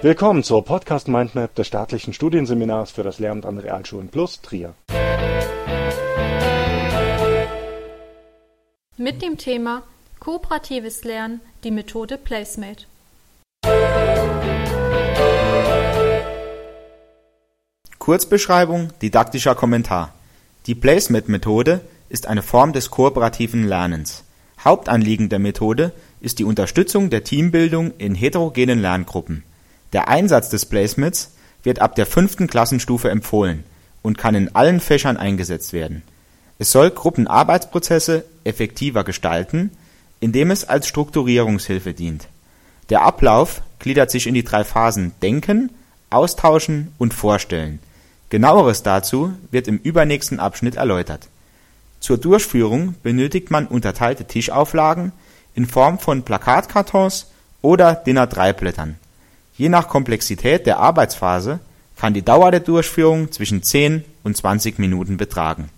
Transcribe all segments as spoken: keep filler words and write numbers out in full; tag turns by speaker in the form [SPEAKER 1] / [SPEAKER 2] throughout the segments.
[SPEAKER 1] Willkommen zur Podcast Mindmap des staatlichen Studienseminars für das Lehramt an Realschulen Plus Trier.
[SPEAKER 2] Mit dem Thema Kooperatives Lernen, die Methode Placemate.
[SPEAKER 3] Kurzbeschreibung, didaktischer Kommentar. Die Placemate-Methode ist eine Form des kooperativen Lernens. Hauptanliegen der Methode ist die Unterstützung der Teambildung in heterogenen Lerngruppen. Der Einsatz des Placemates wird ab der fünften Klassenstufe empfohlen und kann in allen Fächern eingesetzt werden. Es soll Gruppenarbeitsprozesse effektiver gestalten, indem es als Strukturierungshilfe dient. Der Ablauf gliedert sich in die drei Phasen Denken, Austauschen und Vorstellen. Genaueres dazu wird im übernächsten Abschnitt erläutert. Zur Durchführung benötigt man unterteilte Tischauflagen in Form von Plakatkartons oder D I N A drei Blättern. Je nach Komplexität der Arbeitsphase kann die Dauer der Durchführung zwischen zehn und zwanzig Minuten betragen.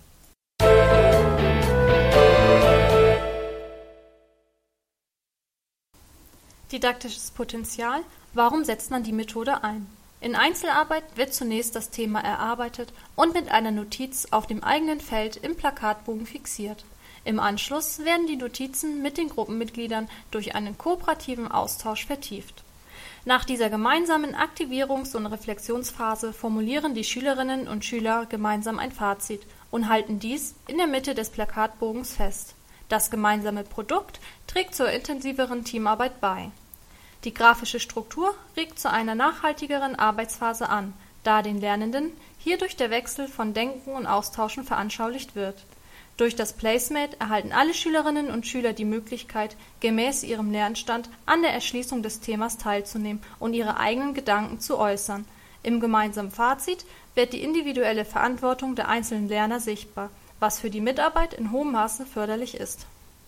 [SPEAKER 2] Didaktisches Potenzial. Warum setzt man die Methode ein? In Einzelarbeit wird zunächst das Thema erarbeitet und mit einer Notiz auf dem eigenen Feld im Plakatbogen fixiert. Im Anschluss werden die Notizen mit den Gruppenmitgliedern durch einen kooperativen Austausch vertieft. Nach dieser gemeinsamen Aktivierungs- und Reflexionsphase formulieren die Schülerinnen und Schüler gemeinsam ein Fazit und halten dies in der Mitte des Plakatbogens fest. Das gemeinsame Produkt trägt zur intensiveren Teamarbeit bei. Die grafische Struktur regt zu einer nachhaltigeren Arbeitsphase an, da den Lernenden hierdurch der Wechsel von Denken und Austauschen veranschaulicht wird. Durch das Placemate erhalten alle Schülerinnen und Schüler die Möglichkeit, gemäß ihrem Lernstand an der Erschließung des Themas teilzunehmen und ihre eigenen Gedanken zu äußern. Im gemeinsamen Fazit wird die individuelle Verantwortung der einzelnen Lerner sichtbar, was für die Mitarbeit in hohem Maße förderlich ist.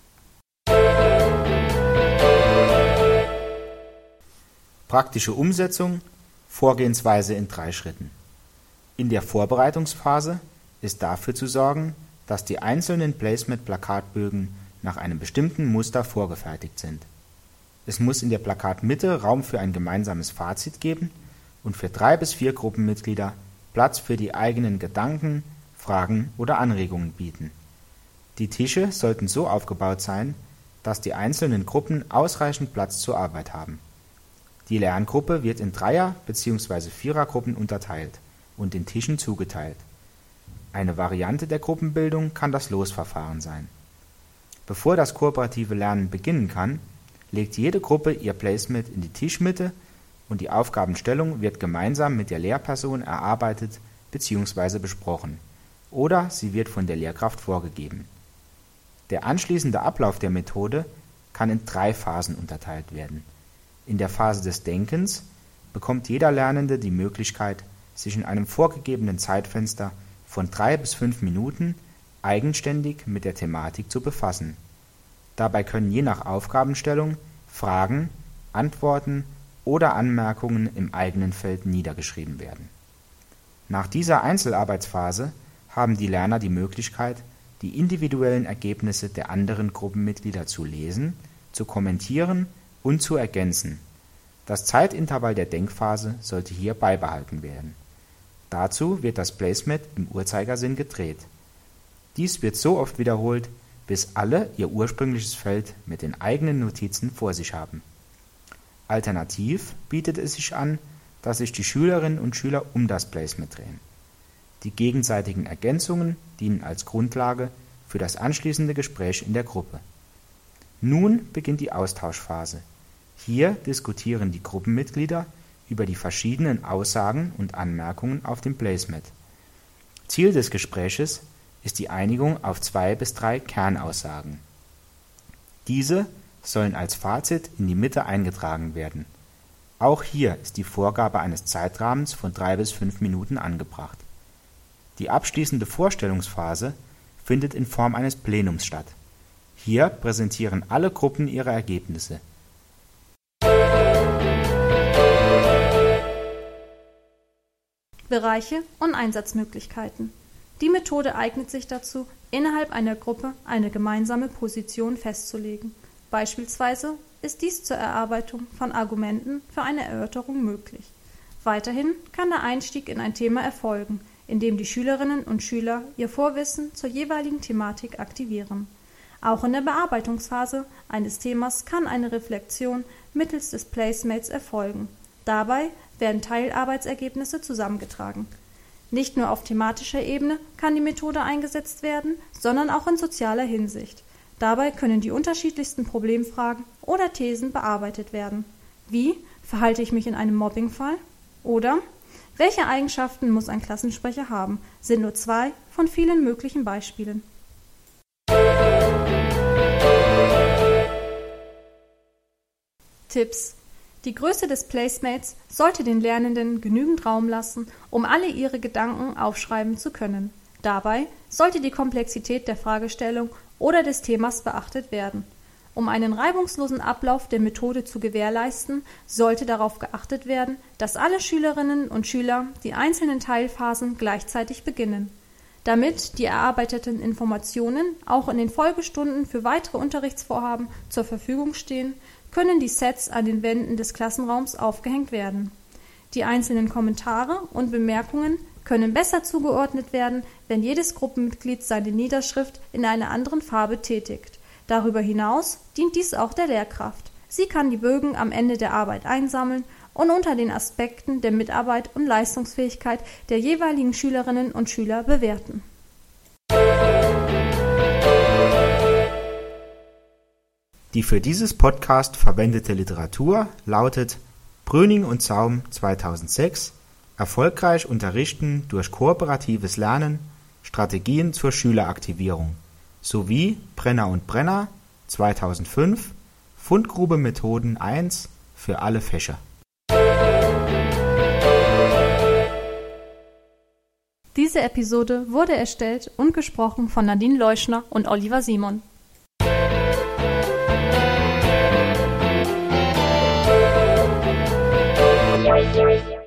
[SPEAKER 3] Praktische Umsetzung, Vorgehensweise in drei Schritten. In der Vorbereitungsphase ist dafür zu sorgen, dass die einzelnen Placemate-Plakatbögen nach einem bestimmten Muster vorgefertigt sind. Es muss in der Plakatmitte Raum für ein gemeinsames Fazit geben und für drei bis vier Gruppenmitglieder Platz für die eigenen Gedanken, Fragen oder Anregungen bieten. Die Tische sollten so aufgebaut sein, dass die einzelnen Gruppen ausreichend Platz zur Arbeit haben. Die Lerngruppe wird in Dreier- bzw. Vierergruppen unterteilt und den Tischen zugeteilt. Eine Variante der Gruppenbildung kann das Losverfahren sein. Bevor das kooperative Lernen beginnen kann, legt jede Gruppe ihr Placemate in die Tischmitte und die Aufgabenstellung wird gemeinsam mit der Lehrperson erarbeitet bzw. besprochen oder sie wird von der Lehrkraft vorgegeben. Der anschließende Ablauf der Methode kann in drei Phasen unterteilt werden. In der Phase des Denkens bekommt jeder Lernende die Möglichkeit, sich in einem vorgegebenen Zeitfenster von drei bis fünf Minuten eigenständig mit der Thematik zu befassen. Dabei können je nach Aufgabenstellung Fragen, Antworten oder Anmerkungen im eigenen Feld niedergeschrieben werden. Nach dieser Einzelarbeitsphase haben die Lerner die Möglichkeit, die individuellen Ergebnisse der anderen Gruppenmitglieder zu lesen, zu kommentieren und zu ergänzen. Das Zeitintervall der Denkphase sollte hier beibehalten werden. Dazu wird das Placemate im Uhrzeigersinn gedreht. Dies wird so oft wiederholt, bis alle ihr ursprüngliches Feld mit den eigenen Notizen vor sich haben. Alternativ bietet es sich an, dass sich die Schülerinnen und Schüler um das Placemate drehen. Die gegenseitigen Ergänzungen dienen als Grundlage für das anschließende Gespräch in der Gruppe. Nun beginnt die Austauschphase. Hier diskutieren die Gruppenmitglieder über die verschiedenen Aussagen und Anmerkungen auf dem Placemate. Ziel des Gespräches ist die Einigung auf zwei bis drei Kernaussagen. Diese sollen als Fazit in die Mitte eingetragen werden. Auch hier ist die Vorgabe eines Zeitrahmens von drei bis fünf Minuten angebracht. Die abschließende Vorstellungsphase findet in Form eines Plenums statt. Hier präsentieren alle Gruppen ihre Ergebnisse.
[SPEAKER 2] Bereiche und Einsatzmöglichkeiten. Die Methode eignet sich dazu, innerhalb einer Gruppe eine gemeinsame Position festzulegen, beispielsweise ist dies zur Erarbeitung von Argumenten für eine Erörterung möglich. Weiterhin kann der Einstieg in ein Thema erfolgen, indem die Schülerinnen und Schüler ihr Vorwissen zur jeweiligen Thematik aktivieren. Auch in der Bearbeitungsphase eines Themas kann eine Reflexion mittels des Placemates erfolgen. Dabei werden Teilarbeitsergebnisse zusammengetragen. Nicht nur auf thematischer Ebene kann die Methode eingesetzt werden, sondern auch in sozialer Hinsicht. Dabei können die unterschiedlichsten Problemfragen oder Thesen bearbeitet werden. Wie verhalte ich mich in einem Mobbingfall? Oder welche Eigenschaften muss ein Klassensprecher haben, sind nur zwei von vielen möglichen Beispielen. Tipps: Die Größe des Placemates sollte den Lernenden genügend Raum lassen, um alle ihre Gedanken aufschreiben zu können. Dabei sollte die Komplexität der Fragestellung oder des Themas beachtet werden. Um einen reibungslosen Ablauf der Methode zu gewährleisten, sollte darauf geachtet werden, dass alle Schülerinnen und Schüler die einzelnen Teilphasen gleichzeitig beginnen. Damit die erarbeiteten Informationen auch in den Folgestunden für weitere Unterrichtsvorhaben zur Verfügung stehen, können die Sets an den Wänden des Klassenraums aufgehängt werden. Die einzelnen Kommentare und Bemerkungen können besser zugeordnet werden, wenn jedes Gruppenmitglied seine Niederschrift in einer anderen Farbe tätigt. Darüber hinaus dient dies auch der Lehrkraft. Sie kann die Bögen am Ende der Arbeit einsammeln und unter den Aspekten der Mitarbeit und Leistungsfähigkeit der jeweiligen Schülerinnen und Schüler bewerten.
[SPEAKER 3] Die für dieses Podcast verwendete Literatur lautet Brüning und Zaum zweitausendsechs – Erfolgreich unterrichten durch kooperatives Lernen – Strategien zur Schüleraktivierung sowie Brenner und Brenner zweitausendfünf – Fundgrube Methoden eins für alle Fächer.
[SPEAKER 2] Diese Episode wurde erstellt und gesprochen von Nadine Leuschner und Oliver Simon.